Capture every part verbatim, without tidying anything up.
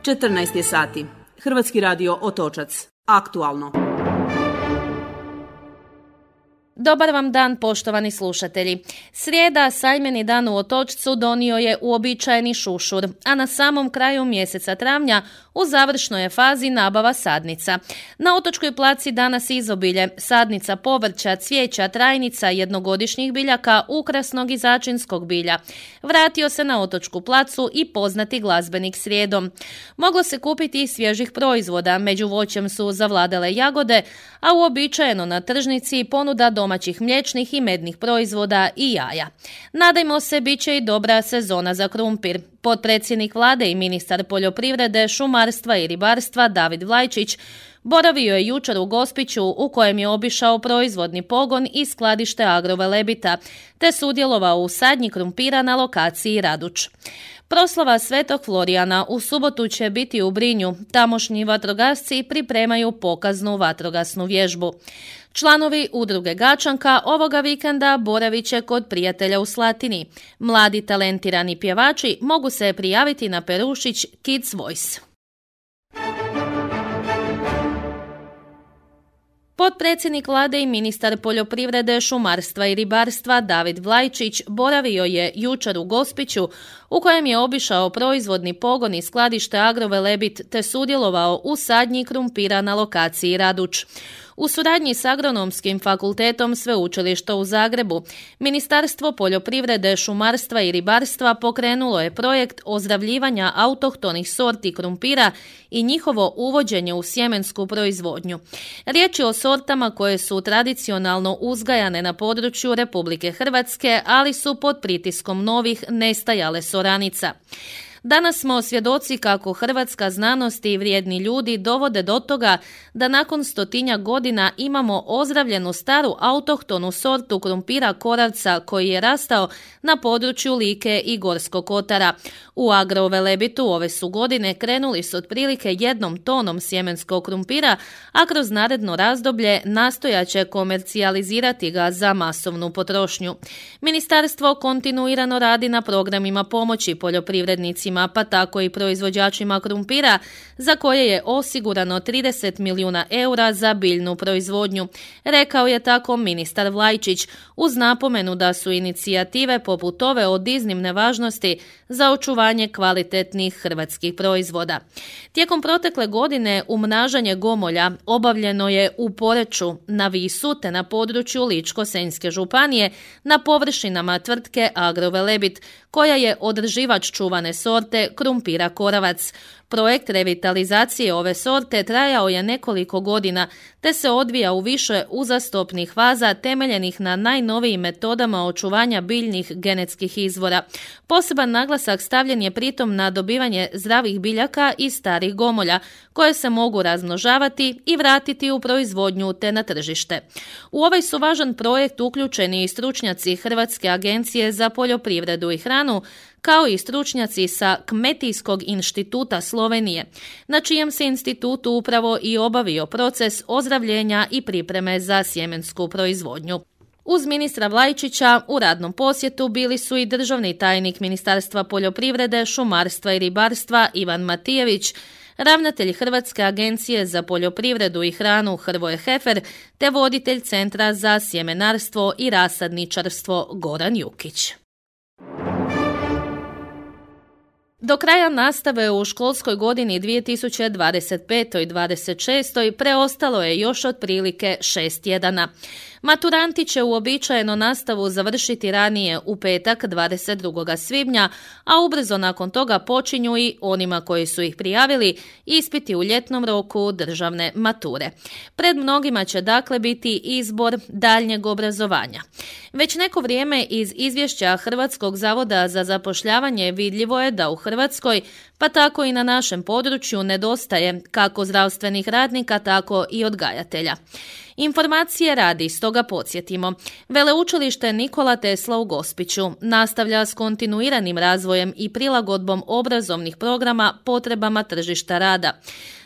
četrnaest je sati. Hrvatski radio Otočac. Aktualno. Dobar vam dan, poštovani slušatelji. Srijeda, sajmeni dan u Otočcu, donio je uobičajeni šušur, a na samom kraju mjeseca travnja u završnoj je fazi nabava sadnica. Na Otočkoj placi danas izobilje, sadnica povrća, cvijeća, trajnica, jednogodišnjih biljaka, ukrasnog i začinskog bilja. Vratio se na Otočku placu i poznati glazbenik srijedom. Moglo se kupiti i svježih proizvoda, među voćem su zavladale jagode, a uobičajeno na tržnici ponuda domaćih mliječnih i mednih proizvoda i jaja. Nadajmo se, bit će i dobra sezona za krumpir. Potpredsjednik vlade i ministar poljoprivrede, šumarstva i ribarstva David Vlajčić boravio je jučer u Gospiću, u kojem je obišao proizvodni pogon i skladište Agrovelebita, te sudjelovao u sadnji krumpira na lokaciji Raduč. Proslava Svetog Florijana u subotu će biti u Brinju. Tamošnji vatrogasci pripremaju pokaznu vatrogasnu vježbu. Članovi udruge Gačanka ovoga vikenda boravit će kod prijatelja u Slatini. Mladi talentirani pjevači mogu se prijaviti na Perušić Kids Voice. Potpredsjednik vlade i ministar poljoprivrede, šumarstva i ribarstva David Vlajčić boravio je jučer u Gospiću, u kojem je obišao proizvodni pogon i skladište Agrovelebit te sudjelovao u sadnji krumpira na lokaciji Raduč. U suradnji s Agronomskim fakultetom Sveučilišta u Zagrebu, Ministarstvo poljoprivrede, šumarstva i ribarstva pokrenulo je projekt ozdravljivanja autohtonih sorti krumpira i njihovo uvođenje u sjemensku proizvodnju. Riječ je o sortama koje su tradicionalno uzgajane na području Republike Hrvatske, ali su pod pritiskom novih nestajale soranica. Danas smo svjedoci kako hrvatska znanost i vrijedni ljudi dovode do toga da nakon stotinja godina imamo ozdravljenu staru autohtonu sortu krumpira koravca koji je rastao na području Like i Gorskog kotara. U Agrovelebitu ove su godine krenuli s otprilike jednom tonom sjemenskog krumpira, a kroz naredno razdoblje nastojat će komercijalizirati ga za masovnu potrošnju. Ministarstvo kontinuirano radi na programima pomoći poljoprivrednicima, pa tako i proizvođačima krumpira, za koje je osigurano trideset milijuna eura za biljnu proizvodnju, rekao je tako ministar Vlajčić, uz napomenu da su inicijative poput ove od iznimne važnosti za očuvanje kvalitetnih hrvatskih proizvoda. Tijekom protekle godine umnažanje gomolja obavljeno je u Poreču, na Visu te na području Ličko-senjske županije na površinama tvrtke Agrovelebit, koja je održivač čuvane sorte krumpira koravac. Projekt revitalizacije ove sorte trajao je nekoliko godina, te se odvija u više uzastopnih faza temeljenih na najnovijim metodama očuvanja biljnih genetskih izvora. Poseban naglasak stavljen je pritom na dobivanje zdravih biljaka i starih gomolja, koje se mogu razmnožavati i vratiti u proizvodnju te na tržište. U ovaj su važan projekt uključeni i stručnjaci Hrvatske agencije za poljoprivredu i hranu, kao i stručnjaci sa Kmetijskog instituta Slovenije, na čijem se institutu upravo i obavio proces ozdravljenja i pripreme za sjemensku proizvodnju. Uz ministra Vlajčića u radnom posjetu bili su i državni tajnik Ministarstva poljoprivrede, šumarstva i ribarstva Ivan Matijević, ravnatelj Hrvatske agencije za poljoprivredu i hranu Hrvoje Hefer, te voditelj Centra za sjemenarstvo i rasadničarstvo Goran Jukić. Do kraja nastave u školskoj godini dvije tisuće dvadeset pete dvadeset šeste preostalo je još otprilike šest tjedana. Maturanti će uobičajeno nastavu završiti ranije u petak dvadeset drugog svibnja, a ubrzo nakon toga počinju i onima koji su ih prijavili ispiti u ljetnom roku državne mature. Pred mnogima će dakle biti izbor daljnjeg obrazovanja. Već neko vrijeme iz izvješća Hrvatskog zavoda za zapošljavanje vidljivo je da u Hrvatskoj, pa tako i na našem području, nedostaje kako zdravstvenih radnika, tako i odgajatelja. Informacije radi, stoga podsjetimo. Veleučilište Nikola Tesla u Gospiću nastavlja s kontinuiranim razvojem i prilagodbom obrazovnih programa potrebama tržišta rada.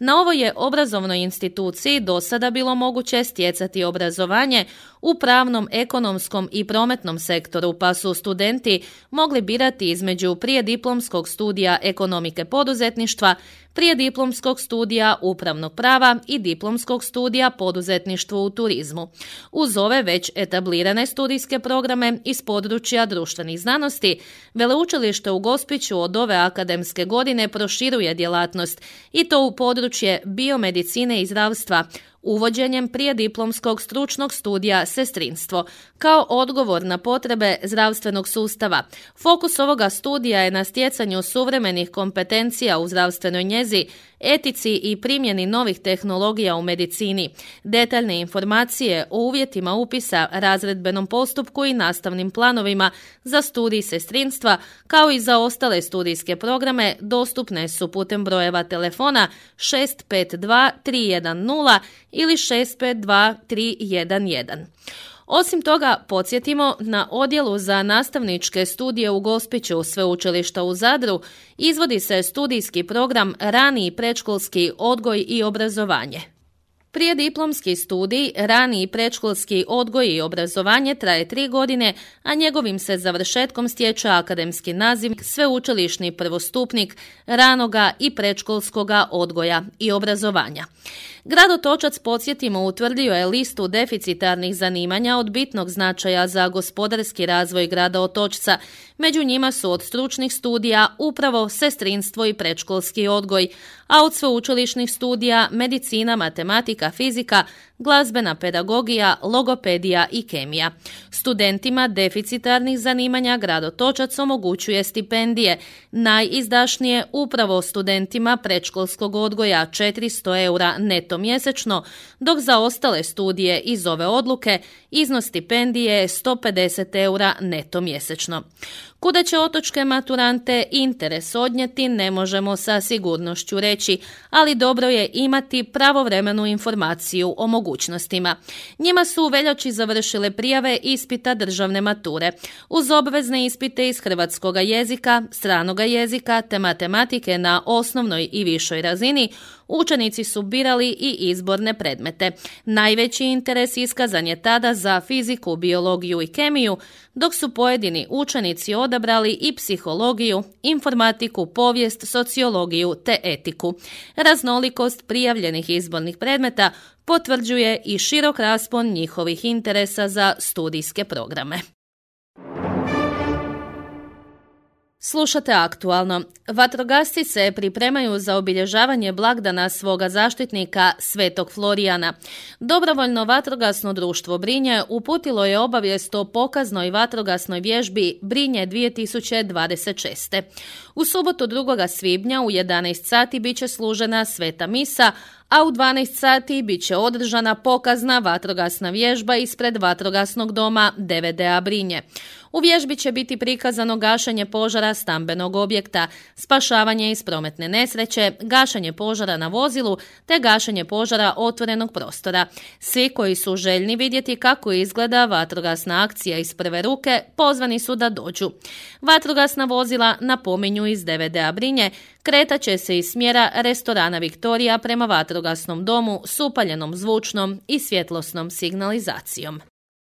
Na ovoj je obrazovnoj instituciji do sada bilo moguće stjecati obrazovanje u pravnom, ekonomskom i prometnom sektoru, pa su studenti mogli birati između prijediplomskog studija ekonomike poduzetništva, prijediplomskog studija upravnog prava i diplomskog studija poduzetništvo u turizmu. Uz ove već etablirane studijske programe iz područja društvenih znanosti, Veleučilište u Gospiću od ove akademske godine proširuje djelatnost i to u područje biomedicine i zdravstva, uvođenjem prijediplomskog stručnog studija sestrinstvo, kao odgovor na potrebe zdravstvenog sustava. Fokus ovoga studija je na stjecanju suvremenih kompetencija u zdravstvenoj njezi, etici i primjeni novih tehnologija u medicini. Detaljne informacije o uvjetima upisa, razredbenom postupku i nastavnim planovima za studij sestrinstva, kao i za ostale studijske programe, dostupne su putem brojeva telefona šest pet dva tri jedan nula ili šest pet dva tri jedan jedan. Osim toga, podsjetimo, na Odjelu za nastavničke studije u Gospiću Sveučilišta u Zadru izvodi se studijski program Rani i predškolski odgoj i obrazovanje. Prijediplomski studij Rani i predškolski odgoj i obrazovanje traje tri godine, a njegovim se završetkom stječe akademski naziv sveučilišni prvostupnik ranoga i predškolskoga odgoja i obrazovanja. Grad Otočac, podsjetimo, utvrdio je listu deficitarnih zanimanja od bitnog značaja za gospodarski razvoj grada Otočca. Među njima su od stručnih studija upravo sestrinstvo i predškolski odgoj, a od sveučilišnih studija medicina, matematika, fizika, glazbena pedagogija, logopedija i kemija. Studentima deficitarnih zanimanja grad Otočac omogućuje stipendije, najizdašnije upravo studentima predškolskog odgoja četiristo eura neto mjesečno, dok za ostale studije iz ove odluke iznos stipendije je sto pedeset eura neto mjesečno. Kuda će otočke maturante interes odnijeti ne možemo sa sigurnošću reći, ali dobro je imati pravovremenu informaciju o mogućnostima. Njima su u veljači završile prijave ispita državne mature. Uz obvezne ispite iz hrvatskoga jezika, stranoga jezika te matematike na osnovnoj i višoj razini, učenici su birali i izborne predmete. Najveći interes iskazan je tada za fiziku, biologiju i kemiju, dok su pojedini učenici odabrali i psihologiju, informatiku, povijest, sociologiju te etiku. Raznolikost prijavljenih izbornih predmeta potvrđuje i širok raspon njihovih interesa za studijske programe. Slušate aktualno. Vatrogasci se pripremaju za obilježavanje blagdana svoga zaštitnika Svetog Florijana. Dobrovoljno vatrogasno društvo Brinje uputilo je obavijest o pokaznoj vatrogasnoj vježbi Brinje dvije tisuće dvadeset šest. U subotu drugog svibnja u jedanaest sati bit će služena sveta misa, a u dvanaest sati bit će održana pokazna vatrogasna vježba ispred vatrogasnog doma D V D-a Brinje. U vježbi će biti prikazano gašenje požara stambenog objekta, spašavanje iz prometne nesreće, gašenje požara na vozilu te gašenje požara otvorenog prostora. Svi koji su željni vidjeti kako izgleda vatrogasna akcija iz prve ruke, pozvani su da dođu. Vatrogasna vozila, napominju iz D V D-a Brinje, kretat će se iz smjera restorana Viktorija prema vatrogasnom domu s upaljenom zvučnom i svjetlosnom signalizacijom.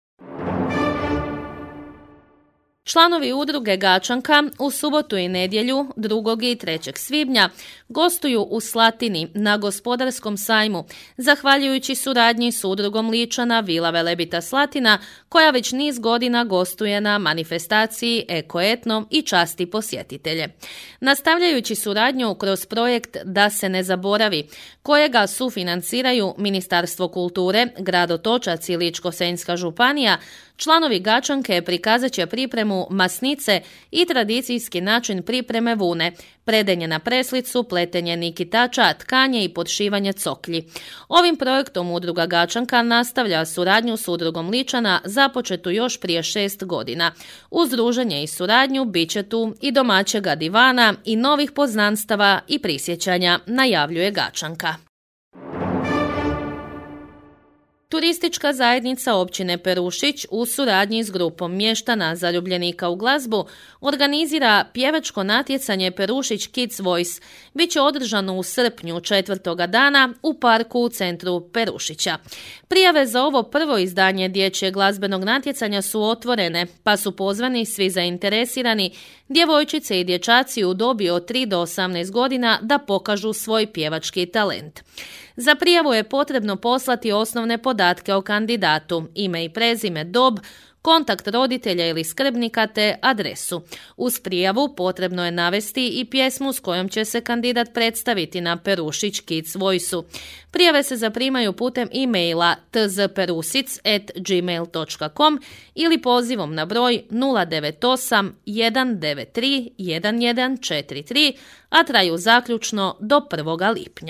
Članovi udruge Gačanka u subotu i nedjelju drugog i trećeg svibnja gostuju u Slatini na gospodarskom sajmu, zahvaljujući suradnji s udrugom Ličana Vila Velebita Slatina, koja već niz godina gostuje na manifestaciji Eko-etno i časti posjetitelje. Nastavljajući suradnju kroz projekt Da se ne zaboravi, kojega sufinanciraju Ministarstvo kulture, grad Otočac i Ličko-senjska županija, članovi Gačanke prikazat će pripremu masnice i tradicijski način pripreme vune, predenje na preslicu, pletenje nikitača, tkanje i podšivanje coklji. Ovim projektom udruga Gačanka nastavlja suradnju s udrugom Ličana započetu još prije šest godina. Uz druženje i suradnju bit će tu i domaćega divana i novih poznanstava i prisjećanja, najavljuje Gačanka. Turistička zajednica općine Perušić u suradnji s grupom mještana zaljubljenika u glazbu organizira pjevačko natjecanje Perušić Kids Voice. Biće održano u srpnju četvrtoga dana u parku u centru Perušića. Prijave za ovo prvo izdanje dječjeg glazbenog natjecanja su otvorene, pa su pozvani svi zainteresirani, djevojčice i dječaci u dobi od tri do osamnaest godina da pokažu svoj pjevački talent. Za prijavu je potrebno poslati osnovne podatke o kandidatu, ime i prezime, dob, kontakt roditelja ili skrbnika te adresu. Uz prijavu potrebno je navesti i pjesmu s kojom će se kandidat predstaviti na Perušić Kids Voice-u. Prijave se zaprimaju putem e-maila t z perusic at gmail dot com ili pozivom na broj nula devet osam jedan devet tri jedan jedan četiri tri, a traju zaključno do prvoga lipnja.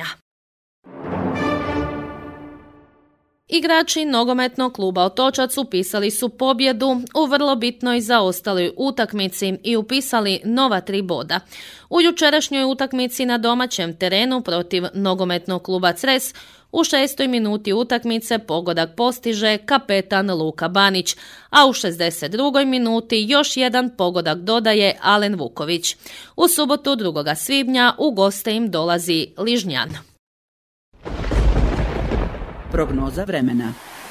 Igrači nogometnog kluba Otočac upisali su pobjedu u vrlo bitnoj zaostaloj utakmici i upisali nova tri boda. U jučerašnjoj utakmici na domaćem terenu protiv nogometnog kluba Cres u šestoj minuti utakmice pogodak postiže kapetan Luka Banić, a u šezdeset drugoj minuti još jedan pogodak dodaje Alen Vuković. U subotu drugoga svibnja u goste im dolazi Ližnjan. Prognoza vremena.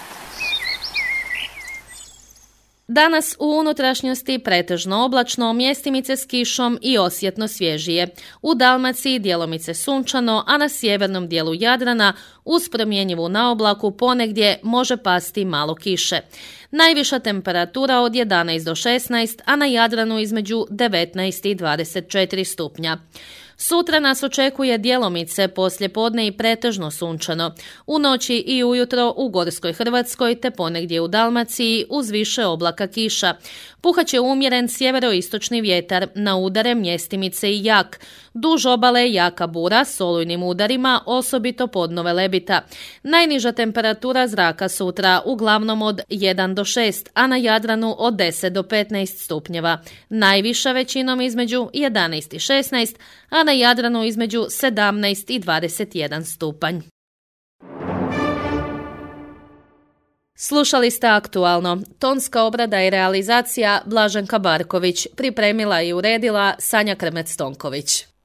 Danas u unutrašnjosti pretežno oblačno, mjestimice s kišom i osjetno svježije. U Dalmaciji djelomice sunčano, a na sjevernom dijelu Jadrana uz promjenjivu naoblaku ponegdje može pasti malo kiše. Najviša temperatura od jedanaest do šesnaest, a na Jadranu između devetnaest i dvadeset četiri stupnja. Sutra nas očekuje djelomice poslijepodne i pretežno sunčano. U noći i ujutro u Gorskoj Hrvatskoj te ponegdje u Dalmaciji uz više oblaka kiša. Puhat će umjeren sjeveroistočni vjetar, na udare mjestimice i jak. Duž obale jaka bura s olujnim udarima, osobito podno Velebita. Najniža temperatura zraka sutra uglavnom od jedan do šest, a na Jadranu od deset do petnaest stupnjeva. Najviša većinom između jedanaest i šesnaest, a na Jadranu između sedamnaest i dvadeset jedan stupanj. Slušali ste Aktualno. Tonska obrada i realizacija Blaženka Barković. Pripremila i uredila Sanja Krmec-Tonković.